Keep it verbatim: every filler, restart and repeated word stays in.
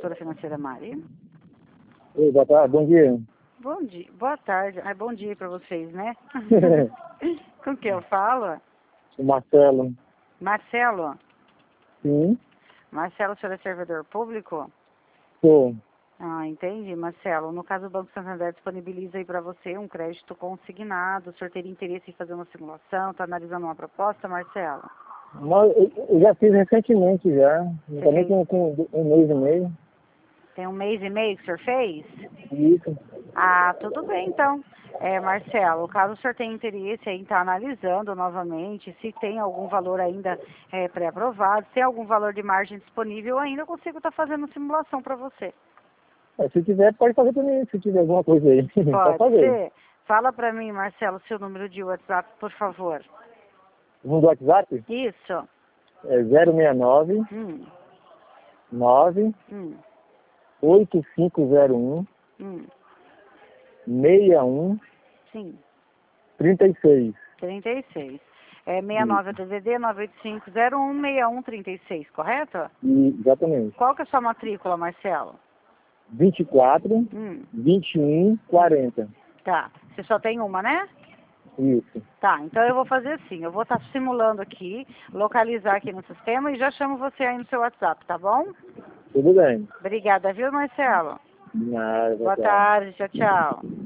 consultora financeira Mari. Oi, boa tarde, bom dia. Bom dia, boa tarde. Ah, bom dia para vocês, né? Com que eu falo? O Marcelo. Marcelo? Sim, Marcelo, o senhor é servidor público? sou. Ah, entendi, Marcelo. No caso, o Banco Santander disponibiliza aí para você um crédito consignado. O senhor teria interesse em fazer uma simulação? Está analisando uma proposta, Marcelo? Mas eu, eu já fiz recentemente já, Você também fez? com, com um mês e meio. Tem um mês e meio que o senhor fez? Isso. Ah, tudo bem, então. É, Marcelo, caso o senhor tenha interesse em estar analisando novamente, se tem algum valor ainda é, pré-aprovado, se tem algum valor de margem disponível ainda, eu consigo estar fazendo simulação para você. É, se tiver, pode fazer pra mim, se tiver alguma coisa aí. Pode Pode fazer. ser? Fala para mim, Marcelo, seu número de WhatsApp, por favor. O do WhatsApp Isso. é zero seis nove, Hum, nove, hum, oito cinco zero um, hum. seis um, Sim, trinta e seis. trinta e seis. É sessenta e nove Isso. é D D D nove oito cinco zero um seis um trinta e seis, correto? E, exatamente. Qual que é a sua matrícula, Marcelo? vinte e quatro, Hum, vinte e um, quarenta. tá. Você só tem uma, né? Isso. Tá, então eu vou fazer assim, eu vou estar simulando aqui, localizar aqui no sistema e já chamo você aí no seu WhatsApp, tá bom? Tudo bem. Obrigada, viu, Marcelo? Nada, Boa tchau. tarde, tchau, tchau.